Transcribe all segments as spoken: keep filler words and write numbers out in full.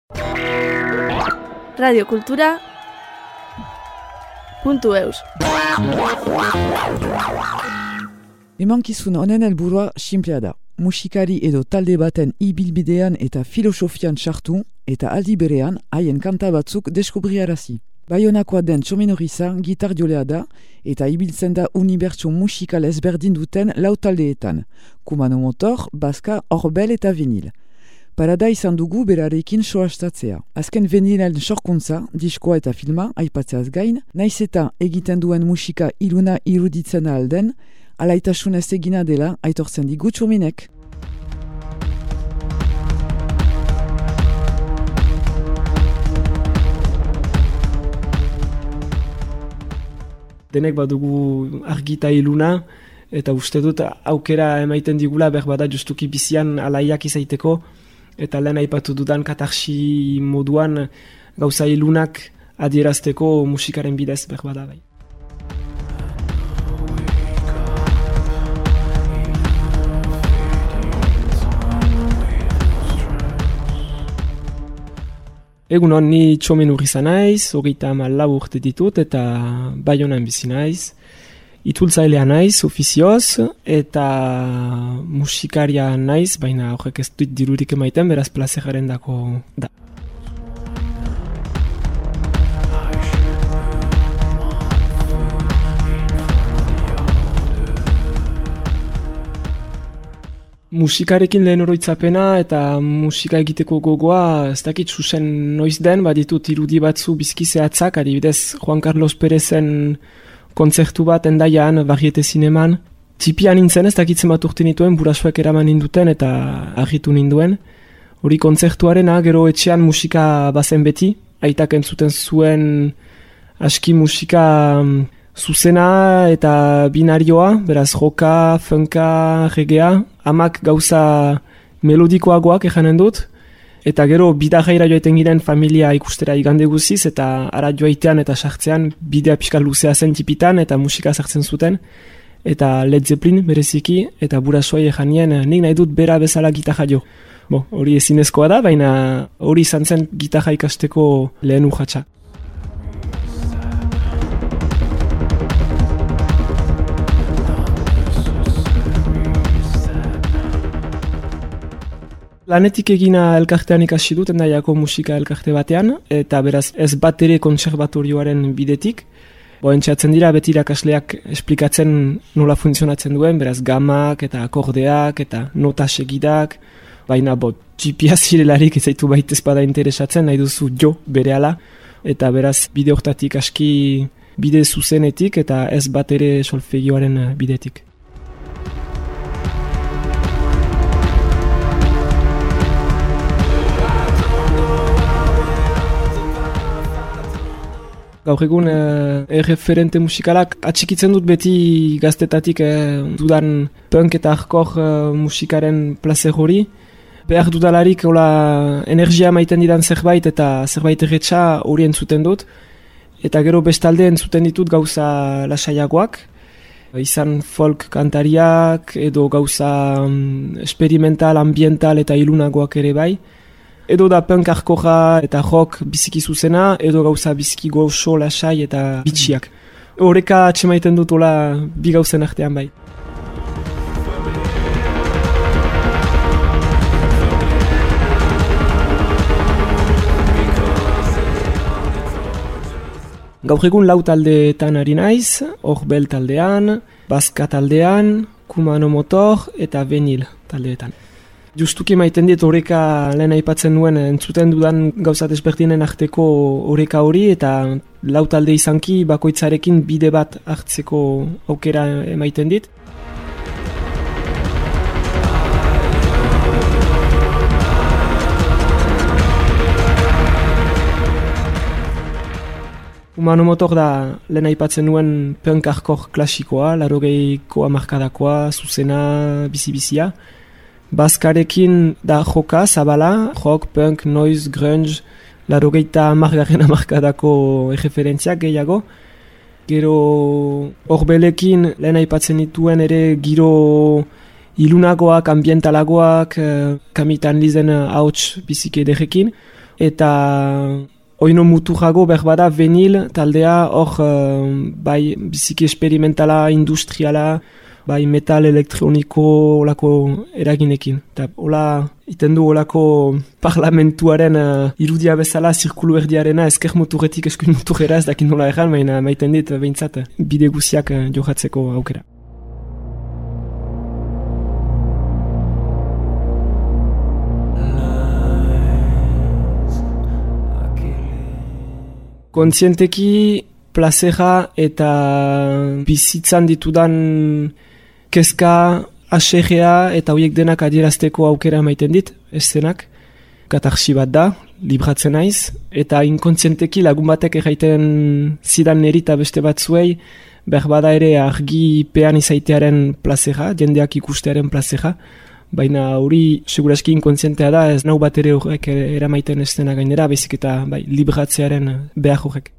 radiokultura puntu eus. Emankizun honen helburua sinplea da. Musikari edo talde baten ibilbidean eta filosofian sartu eta aldi berean haien kanta batzuk deskubriarazi. Baionakoa den Txomin Oriza gitarjolea da eta ibiltzen da unibertso musikal ezberdin duten lau taldeetan, Kumano Motor, Baska, Orbel eta Vinil. Parada izan dugu berarekin soastatzea. Azken Vinilaren sorkuntza, diskoa eta filma, aipatzeaz gain, naiz eta egiten duen musika iluna iruditzen alden, alaitasunez egina dela aitortzen digu Txominek. Denek badugu argita iluna, eta uste dut aukera emaiten digula berbada justuki bizian alaiak izaiteko, eta lehen aipatu dudan katarsi moduan gauza ilunak adierazteko musikaren bidez berbada bai. Egun hon, ni Txomin Oriza naiz, hogeita hamalau urte ditut eta Baionan bizi naiz. Itzultzailea naiz, ofizioz, eta musikaria naiz, baina horrek ez dut dirurik emaiten, beraz plazeraren dako da. Musikarekin lehen oroitzapena eta musika egiteko gogoa ez dakit zuzen noiz den, baditut irudi batzu bizki zehatzak, adibidez Juan Carlos Perezen kontzertu bat Endaian, Barriete Zineman. Txipian nintzen ez dakitzen bat urte nituen, burasuek eraman ninduten eta argitu ninduen. Hori kontzertuarena, gero etxean musika bazen beti, aitak entzuten zuen aski musika zuzena eta binarioa, beraz roka, funka, regea, amak gauza melodikoagoak ejanen dut, eta gero bidajaira joaiten giren familia ikustera igande guziz, eta ara joaitean eta sartzean bidea pixka luzea zen tipitan, eta musika sartzen zuten, eta Led Zeppelin bereziki, eta burasuai ejanien nik nahi dut bera bezala gitarra jo. Bo, hori ezinezkoa da, baina hori izan zen gitarra ikasteko lehen urratsa. Lanetik egina elkartean ikasi dut, Endaiako musika elkarte batean, eta beraz ez bat ere kontserbatorioaren bidetik. Bo, entxeatzen dira beti irakasleak esplikatzen nola funtzionatzen duen, beraz gamak eta akordeak eta nota segidak, baina bo, txipia zirelarik ezaitu baitez bada interesatzen, nahi duzu jo berehala, eta beraz bide hortatik aski bide zuzenetik eta ez bat ere solfegioaren bidetik. Gaur egun eh, erreferente musikalak atxikitzen dut beti gaztetatik eh, dudan punk eta hardcore eh, musikaren placer hori. Behar dudalarik hola, energia maiten didan zerbait eta zerbait erretxa hori entzuten dut. Eta gero bestalde entzuten ditut gauza lasaiagoak. Izan folk kantariak edo gauza um, experimental, ambiental eta ilunagoak ere bai. Edo da punk hardcorea eta rock biziki zuzena, edo gauza biziki goxo, lasai eta bitxiak. Horreka atxemaiten dut hola bi gauzen artean bai. Gaur egun lau taldeetan ari naiz, Orbel taldean, Baska taldean, Kumano Motor eta Vinil taldeetan. Justuki maiten dit horreka lehen aipatzen nuen entzuten dudan gauza desberdinen arteko horreka hori eta lau talde izanki bakoitzarekin bide bat hartzeko aukera emaiten dit. Kumano Motor da lehen aipatzen nuen punk hardcore klasikoa, laurogeiko hamarkadakoa, zuzena, bizi-bizia. Baskarekin da joka, zabala, rock, punk, noise, grunge, laurogeita hamargarren hamarkadako erreferentziak gehiago. Gero Orbelekin lehen aipatzen dituen ere giro ilunagoak, ambientalagoak, kamitan lizen hauts bizik ederekin. eta oino mutu jago berbada Venil taldea hor uh, bai biziki experimentala, industriala, bai metal elektroniko olako eraginekin. Eta hola iten du olako parlamentuaren uh, irudia bezala zirkulu erdiarena ezker moturretik eskuin moturrera ez dakin nola erran, baina maiten dit behintzat bide guziak uh, johatzeko aukera. Kontzienteki plazera eta bizitzan ditudan kezka, aserrea eta horiek denak adierazteko aukera maiten dit, eszenak. Katarsi bat da, libratzen naiz, eta inkontzienteki lagun batek erraiten zidan neri eta beste batzuei, berbada ere argi pean izaitearen plazera, jendeak ikustearen plazera, baina hori seguraski inkontzientea da, ez nau bat ere horrek eramaiten estena gainera, bezik eta bai, libratzearen behar horrek.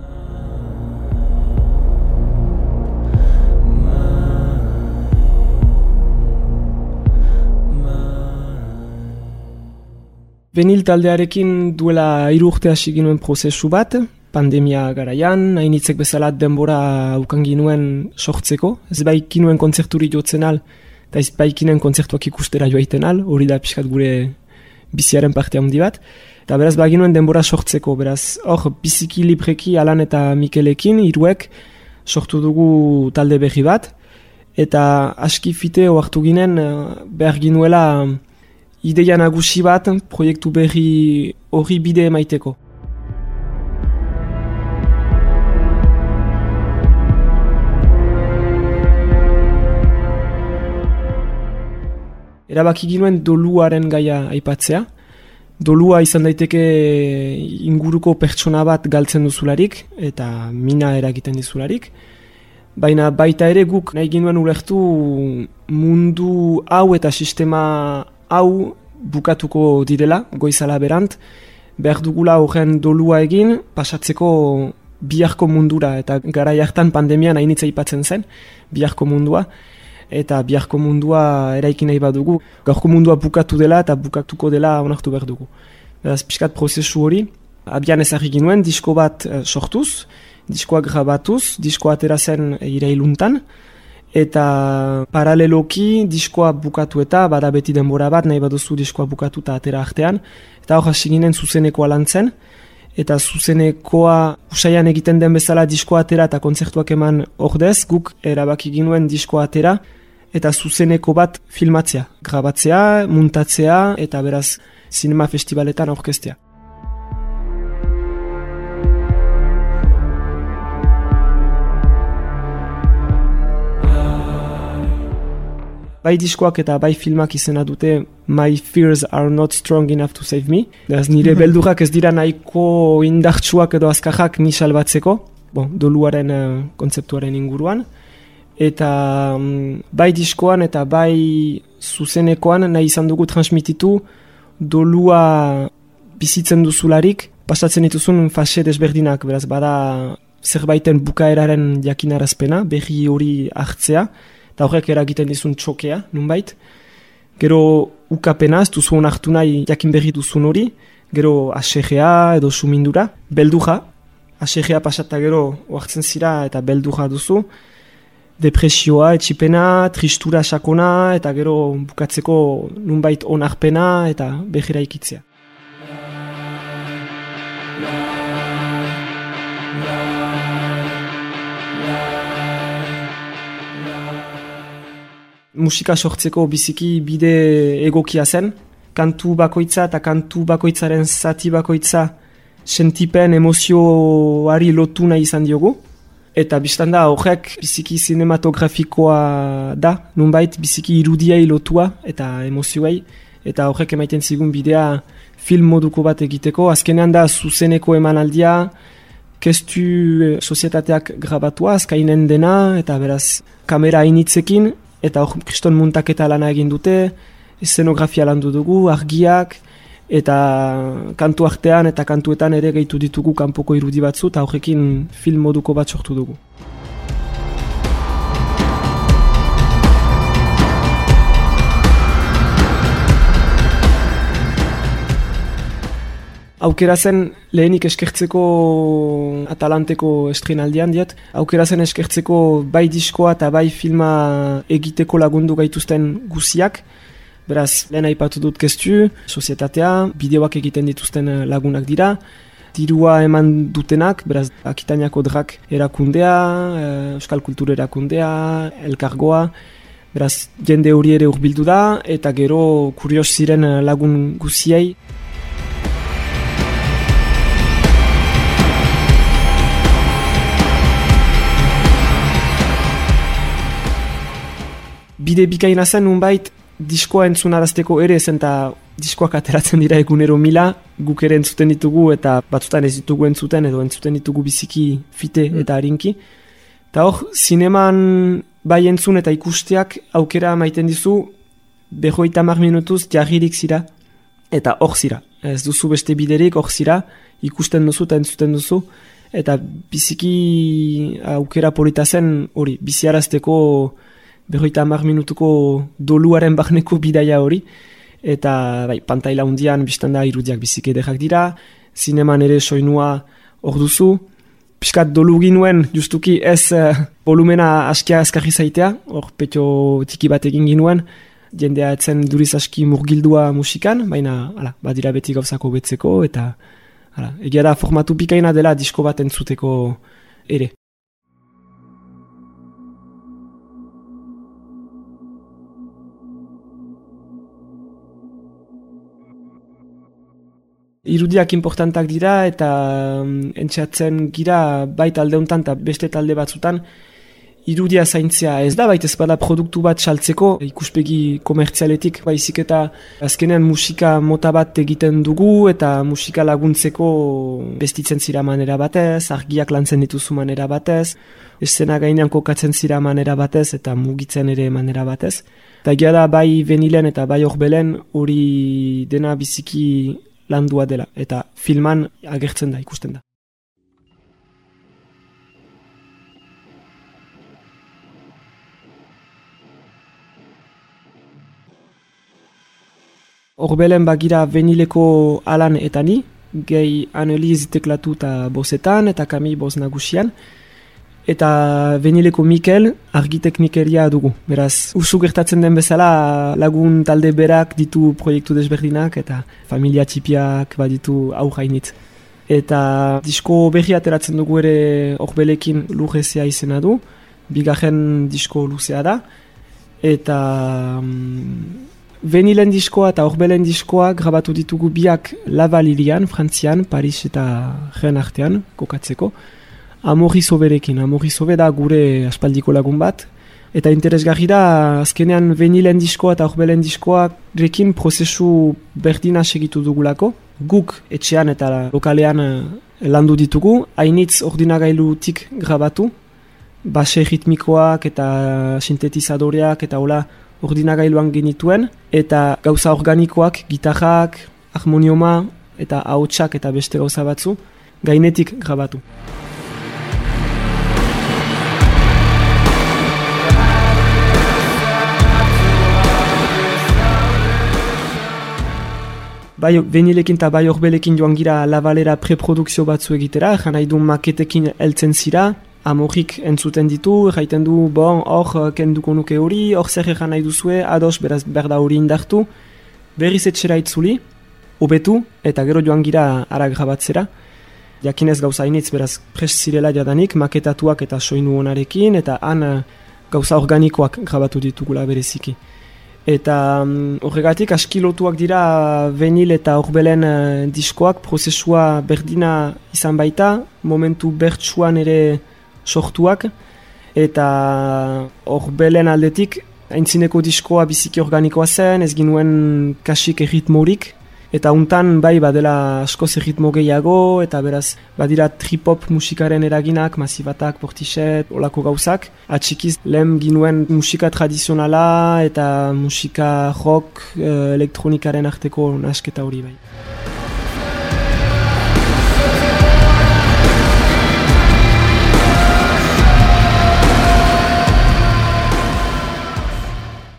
Venil taldearekin duela hiru urte hasi ginuen prozesu bat, pandemia garaian, hainitzek bezala denbora ukan ginuen sortzeko, ez baikinuen kontzerturi jotzen al, eta ez baikinen kontzertuak ikustera joaiten al, hori da pixkat gure biziaren parte handi bat. Eta beraz baginuen denbora sortzeko, beraz hor biziki libreki Alan eta Mikelekin, hiruek sortu dugu talde berri bat, eta aski fite ohartu ginen behar ginuela ideia nagusi bat proiektu berri hori bide emaiteko. Erabaki ginuen doluaren gaia aipatzea. Dolua izan daiteke inguruko pertsona bat galtzen duzularik eta mina eragiten dizularik. Baina baita ere guk nahi ginuen ulertu mundu hau eta sistema hau bukatuko direla, goizala berant, behar dugula horren dolua egin, pasatzeko biharko mundura, eta garai hartan pandemian hainitza aipatzen zen, biharko mundua, eta biharko mundua eraiki nahi badugu. Gaurko mundua bukatu dela eta bukatuko dela onartu behar dugu. Beraz, pixkat prozesu hori, abian ezarri ginuen, disko bat uh, sortuz, diskoa grabatuz, diskoa atera zen irailuntan, eta paraleloki diskoa bukatu eta bada beti denbora bat, nahi baduzu diskoa bukatu eta atera artean, eta hor hasi ginen zuzenekoa lantzen, eta zuzenekoa usaian egiten den bezala diskoa atera eta kontzertuak eman ordez, guk erabaki ginuen diskoa atera, eta zuzeneko bat filmatzea, grabatzea, muntatzea, eta beraz zinema festivaletan aurkeztea. Bai diskoak eta bai filmak izena dute My Fears Are Not Strong Enough to Save Me. Beraz, nire beldurak ez dira nahiko indartsuak edo azkajak ni salbatzeko, bon, doluaren uh, kontzeptuaren inguruan. Eta um, bai diskoan eta bai zuzenekoan nahi izan dugu transmititu dolua bizitzen duzularik, pasatzen dituzun fase desberdinak, beraz, bada zerbaiten bukaeraren jakinarazpena, berri hori hartzea, eta horrek eragiten dizun txokea, nunbait. Gero ukapena, ez duzu onartu nahi jakin berri duzun hori, gero asegea edo sumindura, belduja, asegea pasata gero oartzen zira eta belduja duzu, depresioa, etxipena, tristura sakona, eta gero bukatzeko nunbait onarpena eta behira ikitzea. Musika sortzeko biziki bide egokia zen, kantu bakoitza eta kantu bakoitzaren zati bakoitza sentipen emozioari lotu nahi izan diogu. Eta biztan da horrek biziki cinematografikoa da, nunbait biziki irudiai lotua eta emozioei. Eta horrek emaiten zigun bidea film moduko bat egiteko. Azkenean da zuzeneko emanaldia, kestu sozietateak grabatua, azkainen dena, eta beraz kamera hainitzekin, eta hor kriston muntaketa lana egin dute, eszenografia landu dugu, argiak, eta kantu artean eta kantuetan ere gehitu ditugu kanpoko irudi batzu, eta horrekin film moduko bat sortu dugu. Aukera zen lehenik eskertzeko Atalanteko estrenaldian diet, aukera zen eskertzeko bai diskoa eta bai filma egiteko lagundu gaituzten guziak. Beraz, lehen aipatu dut kestu, sozietatea, bideoak egiten dituzten lagunak dira, dirua eman dutenak, beraz, Akitaniako Drak erakundea, Euskal Kultur erakundea, Elkargoa, beraz, jende hori ere hurbildu da, eta gero kurios ziren lagun guziei. Bide bikaina zen nunbait diskoa entzunarazteko ere zen eta diskoak ateratzen dira egunero mila, guk ere entzuten ditugu eta batzutan ez ditugu entzuten edo entzuten ditugu biziki fite eta harinki. Eta hor, zineman bai entzun eta ikusteak aukera maiten dizu berrogeita hamar minutuz jarririk zira eta hor zira. Ez duzu beste biderik hor zira, ikusten duzu eta entzuten duzu eta biziki aukera polita zen hori, biziarazteko berrogeita hamar minutuko doluaren barneko bidaia hori, eta bai, pantaila hundian biztan da irudiak biziki ederrak dira, zineman ere soinua hor duzu, piskat dolu ginuen, justuki ez uh, volumena askia azkarri zaitea, hor petxo tiki bat egin ginuen, jendea etzen duriz aski murgildua musikan, baina ala, badira beti gauzako betzeko, eta ala, egia da formatu pikaina dela disko bat entzuteko ere. Irudiak importantak dira eta um, entxeatzen gira bai talde honetan eta beste talde batzutan irudia zaintzea ez da baita ez bada produktu bat saltzeko ikuspegi komertzialetik baizik eta azkenean musika mota bat egiten dugu eta musika laguntzeko bestitzen zira manera batez, argiak lantzen dituzu manera batez, eszena gainean kokatzen zira manera batez eta mugitzen ere manera batez. Eta egia da bai venilen eta bai horbelen hori dena biziki landua dela, eta filman agertzen da, ikusten da. Horbelen bagira venileko Alan eta ni, gehi Annelies teklatu eta bozetan, eta Kami boz nagusian, eta venileko Mikel argiteknikeria dugu. Beraz, usu gertatzen den bezala lagun talde berak ditu proiektu desberdinak eta familia txipiak baditu aurrainitz. Eta disko berri ateratzen dugu ere Horbelekin Lurrezea izena du, bigarren disko luzea da, eta um, venilen diskoa eta Horbelen diskoa grabatu ditugu biak Lavalirian, Frantzian, Paris eta Ren artean kokatzeko. Amorri Soberekin, Amorri Sobe da gure aspaldiko lagun bat, eta interesgarri da azkenean venilen diskoa eta Horbelen diskoa rekin prozesu berdina segitu dugulako. Guk etxean eta lokalean landu ditugu, hainitz ordinagailutik grabatu, base ritmikoak eta sintetizadoreak eta hola ordinagailuan genituen, eta gauza organikoak, gitarrak, harmonioma eta ahotsak eta beste gauza batzu gainetik grabatu. Bai venilekin eta bai Horbelekin joan gira Lavalera preprodukzio batzu egitera, jan nahi du maketekin heltzen zira, Amorrik entzuten ditu, jaiten du, bon, hor kenduko nuke hori, hor zer egan nahi duzue, ados, beraz berda hori indartu, berriz etxera itzuli, hobetu, eta gero joan gira ara grabatzera. Jakinez gauza initz, beraz prest zirela jadanik, maketatuak eta soinu honarekin, eta han gauza organikoak grabatu ditugula bereziki. Eta um, horregatik aski lotuak dira venil eta Horbelen uh, diskoak, prozesua berdina izan baita, momentu bertsuan ere sortuak, eta Horbelen aldetik aintzineko diskoa biziki organikoa zen, ez ginuen kasik erritmorik, eta untan bai badela askoz erritmo gehiago, eta beraz badira trip-hop musikaren eraginak, Masibatak, Portiset, olako gauzak. Atxikiz lehen ginuen musika tradizionala eta musika rock, e, elektronikaren arteko nasketa hori bai.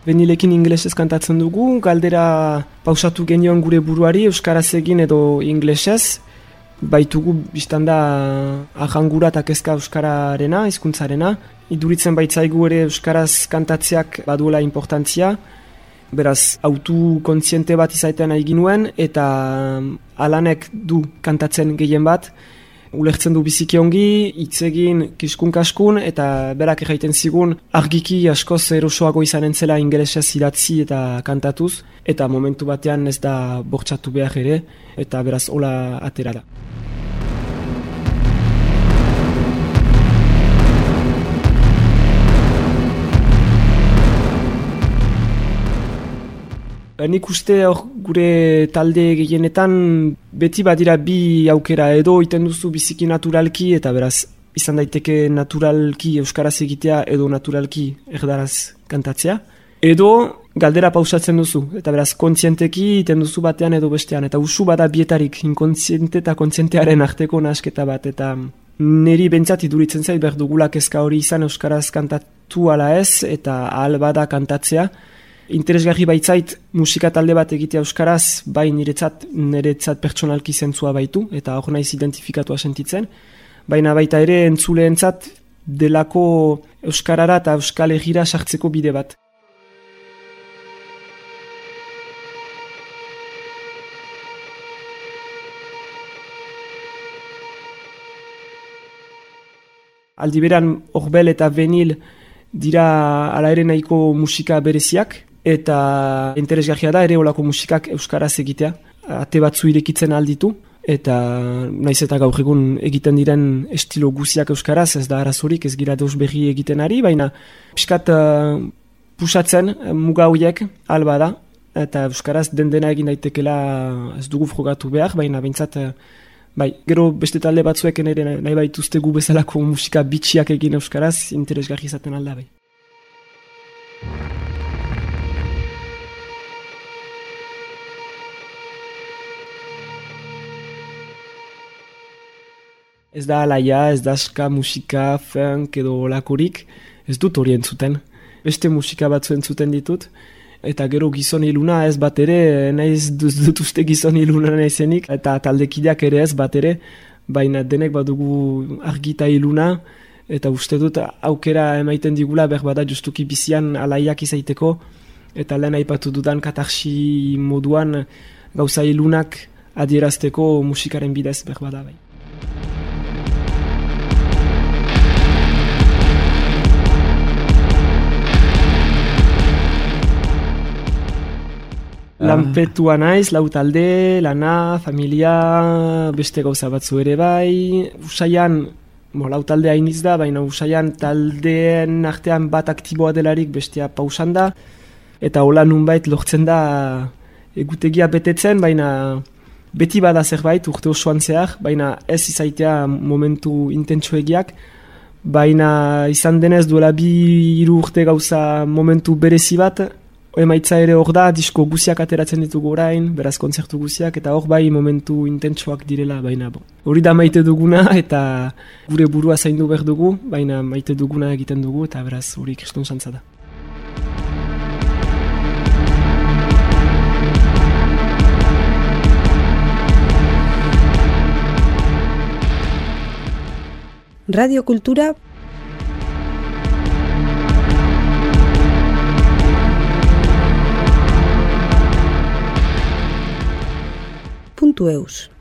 Benilekin inglesez kantatzen dugu, galdera pausatu genion gure buruari euskaraz egin edo inglesez. Baitugu biztanda ahangura eta kezka euskararena, hizkuntzarena. Iduritzen baitzaigu ere euskaraz kantatzeak baduela importantzia. Beraz, autu kontziente bat izaiten nahi ginuen eta Alanek du kantatzen gehien bat. Ulertzen du biziki ongi, hitz egin kiskun-kaskun eta berak erraiten zigun argiki askoz erosoago izanen zela ingelesez idatzi eta kantatuz. Eta momentu batean ez da bortxatu behar ere eta beraz hola atera da. Nik uste hor gure talde gehienetan beti badira bi aukera edo iten duzu biziki naturalki eta beraz izan daiteke naturalki euskaraz egitea edo naturalki erdaraz kantatzea. Edo galdera pausatzen duzu eta beraz kontzienteki iten duzu batean edo bestean eta usu bada bietarik inkontziente eta kontzientearen arteko nahasketa bat eta niri bentsat iduritzen zait behar dugula kezka hori izan euskaraz kantatu ala ez eta ahal bada kantatzea. Interesgarri baitzait musika talde bat egitea euskaraz, bai niretzat, niretzat pertsonalki zentzua baitu, eta hor naiz identifikatua sentitzen. Baina baita ere entzuleentzat delako euskarara eta euskal egira sartzeko bide bat. Aldi beran Orbel eta Benil dira ala ere nahiko musika bereziak, eta interesgarria da ere olako musikak euskaraz egitea, ate batzu irekitzen alditu, eta naiz eta gaur egun egiten diren estilo guziak euskaraz, ez da arazorik, ez gira deus berri egiten ari, baina piskat uh, pusatzen muga horiek alba da, eta euskaraz den dena egin daitekela ez dugu frogatu behar, baina behintzat, uh, bai, gero beste talde batzuek ere nahi baituzte gu bezalako musika bitxiak egin euskaraz, interesgarri izaten alda bai. Ez da alaia, ez da ska musika, funk edo lakorik, ez dut hori entzuten. Beste musika batzu entzuten ditut, eta gero gizon iluna ez bat ere, naiz dut uste gizon iluna naizenik, eta taldekideak ere ez bat ere, baina denek badugu argita iluna, eta uste dut aukera emaiten digula berbada justuki bizian alaiak izaiteko, eta lehen aipatu dudan katarsi moduan gauza ilunak adierazteko musikaren bidez berbada bai. Lanpetua naiz, lau talde, lana, familia, beste gauza batzu ere bai. Usaian, bo, lau talde hainiz da, baina usaian taldeen artean bat aktiboa delarik bestea pausan da. Eta hola nunbait lortzen da egutegia betetzen, baina beti bada zerbait urte osoan zehar, baina ez izaitea momentu intentsuegiak. Baina izan denez duela bi hiru urte gauza momentu berezi bat, emaitza ere hor da, disko guziak ateratzen ditugu orain, beraz kontzertu guziak, eta hor bai momentu intentsuak direla, baina bo. Hori da maite duguna, eta gure burua zaindu behar dugu, baina maite duguna egiten dugu, eta beraz hori kriston santza da. Radio Kultura puntu eus